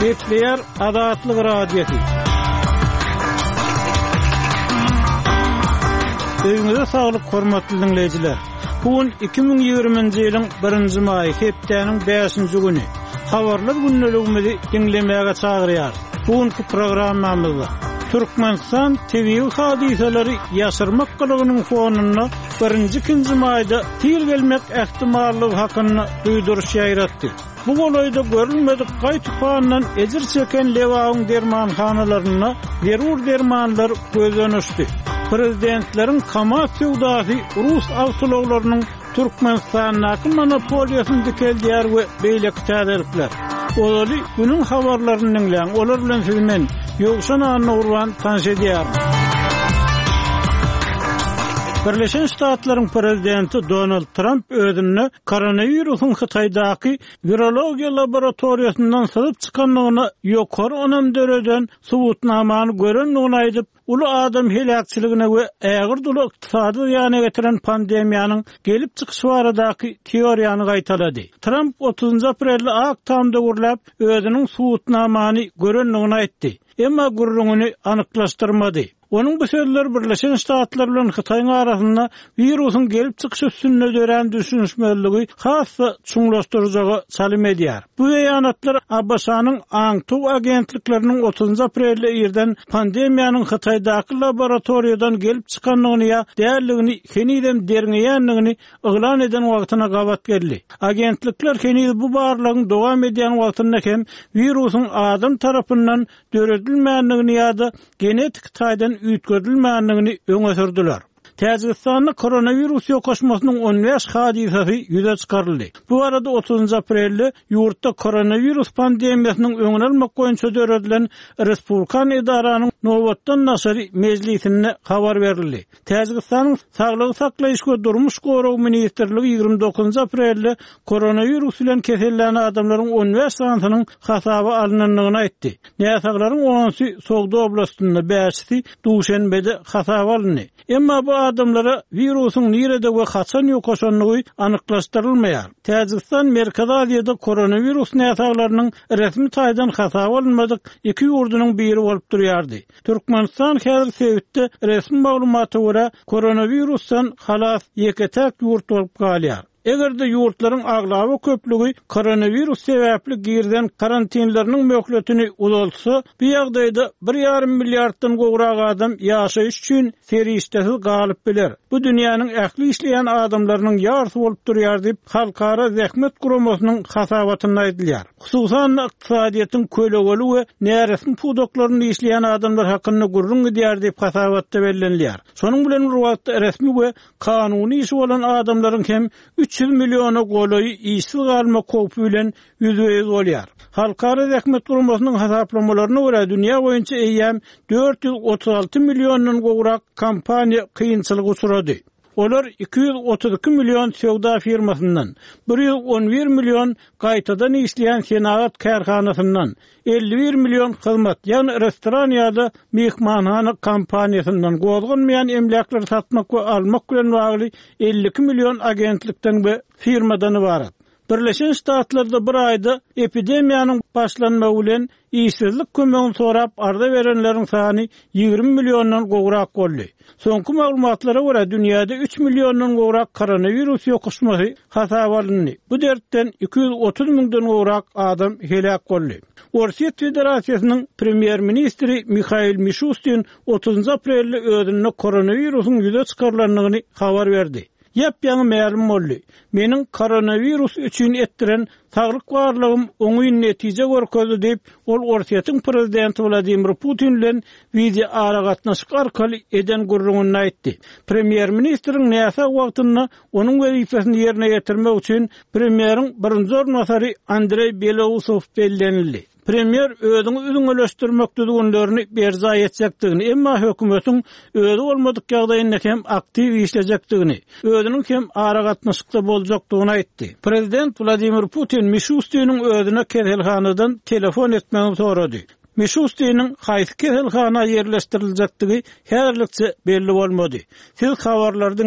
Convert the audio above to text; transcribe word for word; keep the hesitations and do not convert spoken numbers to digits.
Gepleyer Adatlyk radiosu. Öňüňizde saglyk, hormatly dinleyijiler. Bugün iki bin ýygrüminji ýylyň birinji maý, hepdeniň beşinji güni. Habarlar günneligimizi dinlemäge çagyrýar. Bugünkü programmamyzda Türkmenistan tebii hadiseleri ýaşyrmak gylygynyň fonuna birinji ikinji maýda tir gelmek ähtimallygy hakynda duýduruş ýaýratdy. Bu golayda görülmedik gaý tufandan ejir çeken lewagyň dermanhanalaryna zerur dermanlar gözlenişdi. Prezidentleriň kamat söwdasy Rus awtologlarynyň Türkmenistanyň monopoliýasyny dikeldiýär we beýleki täzelikler. Olaly günüň habarlaryny dinleň, olar bilen siz men ýogşan anyny urwan tanış edýär. Birleşen Ştatlaryň prezidenti Donald Trump özüne koronawirusyň Hytaýdaky virologiýa laboratoriýasyndan syzyp çykanlygyna ýokary onam döreden subutnamany görenligini aýdyp, uly adam helakçylygyna we ägir duly ykdysady ýanyna getiren pandemiýanyň gelip çykyşy baradaky teoriýany gaýtalady. Trump otuzynji aprelde Aktamda gurulap özüniň subutnamany görenligini aýtdy. Emma gurrungyny anyklaşdyrmady. Onun bu sözler Birleşen Ştatlar bilen Hytaýyň arasynda virusyň gelip çykyşy üstünde dören düşünüşmeligi hassa çuňlaşdyryjagy salym edýär. Bu beýanatlar Abbasanyň Aňtuw agentlikleriniň otuzynji aprelde ýerden pandemiýanyň Hytaýdaky laboratoriýadan gelip çykanlygyny ýa däerligini henidem derňeýänligini yglan eden wagtyna gabat geldi. Agentlikler henidi bu barlygyň dowam edýän wagtynda hem virusyň adam tarapyndan döredilmänligini ýa-da genetik taýdan üýtgedilmänligini öňe sürdiler. Täzgistanyň koronavirus ýokaşmasynyň on beş hadisesi ýüze çykaryldy. Bu arada otuzynji aprelde ýurtda koronavirus pandemiýasynyň öňüne almak goýunça döredilen Respublikan edaranyň nowatdan naşary mejlisine habar berildi. Täzgistanyň Saglyk saklaýyş we durmuş goraw ministrligi ýygrimi dokuzynji aprelde koronavirus bilen kesellenen adamlaryň on beş sanynyň hasaby alynanlygyny aýtdy. Näsaglaryň onsy Sogda oblastynda, beşi Duşanbede hasaby alyndy. Emma bu adamlara virusun nirede ve haçan ýokaşanlygy anyklaşdyrylmaýar. Täzgistan Merkez Aziýada koronavirus näsaglarynyň resmi taýdan hasaby alınmadyk iki ýurdunyň biri bolup durýardy. Türkmenistan häzir Sewitde resmi maglumaty görä koronavirusdan halas ýeketäk ýurt bolup galýar. Egerde ýurtlaryň aglawy köplügi koronavirus sebäpli girden karantinlarynyň möhletini uzaltsa, bu ýagdaýda bir ýarym milliarddan gowrak adam ýaşaýyş üçin serişdesi galyp biler. Bu dünýäniň ähli işleýän adamlarynyň ýarysy bolup durýar diýip Halkara Zähmet Guramasynyň hasabatyna aýdylýar. Hususan ykdysadyýatyň kölegeli we näresmi pudoklaryny işleýän adamlar hakynda gurrun edýär diýip hasabatda bellenilýär. Şonuň bilen bir wagtda resmi we kanuny işi bolan adamlaryň hem üç yüz milyona goloy işsiz galma kopu bilen yüzüýüz bolýar. Halkara Zähmet Guramasynyň hasaplamalarına görä dünýä boýunça eýýäm dört yüz otuz alty milyondan gowrak kompaniýa kynçylyga uçrady. Olar iki yüz otuz iki milyon sewda firmasyndan, bir yüz on bir milyon gaýtadan işleýän senagat kärhanasyndan, elli bir milyon hyzmat, ýani restoran ýa-da mehmanhana kompaniýasyndan gozgunmaýan emlaklar satmak we almak bilen bagly elli iki milyon agentlikden we firmadan ibarat. Birleşen Ştatlarda bir aýda epidemiýanyň başlanmagy bilen işsizlik kömegini sorap arda berenleriň sany ýygrimi milyondan gowrak boldy. Soňky maglumatlara görä dünýäde üç milyondan gowrak koronavirus ýokaşmasy hasaby alyndy. Bu dertten iki yüz otuz miňden gowrak adam helak boldy. Russiýa Federasiýasynyň premier ministri Mikhail Mishustin otuzynji aprelde özüne koronavirusyň ýüze çykarlanlygyny habar berdi. Ýapýaňy ma'lum boldy. Meniň koronavirus üçin etdiren saglyk barlygym oňy netije görkezdi diýip ol Russiýanyň prezidenti Vladimir Putin bilen video aragatnaşyk arkaly eden gurrungyny aýtdy. Premier ministriň näse wagtynda onuň wezifesini ýerine getirmek üçin premieriň birinji ornatary Andrey Belousov bellenildi. Premier özüňi üzüňeleşdirmek düzgünlerini berza etjekdigini, emma hökümetiň özü bolmadyk ýagdaýynda hem aktiv işlejekdigini, özüniň hem aragatnaşykda boljakdygyny aýtdy. Prezident Vladimir Putin Mishustiniň özüne keselhanadan telefon etmegini sorady. Mishustiniň haýsy keselhana ýerleşdiriljekdigi häzirlikçe belli bolmady. Siz habarlardan